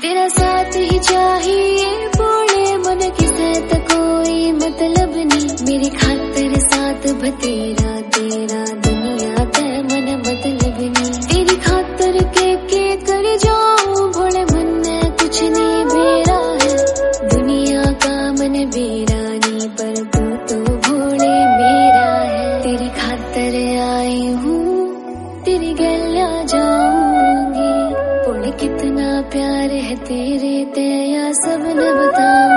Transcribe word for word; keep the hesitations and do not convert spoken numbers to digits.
तेरा साथ ही चाहिए पूरे मन किसे तो कोई मतलब नहीं। मेरी खातिर साथ बतेरा तेरा दुनिया ते मन मतलब नहीं। तेरी खातिर के के कर जाऊं भोले मन में कुछ नहीं बेरा है। दुनिया का मन बेरा नहीं पर तू तो भोले मेरा है। तेरी खातिर आई हूँ तेरी गलिया जाऊंगी। बोले कितना प्यार है तेरे ते या सब न बताऊं।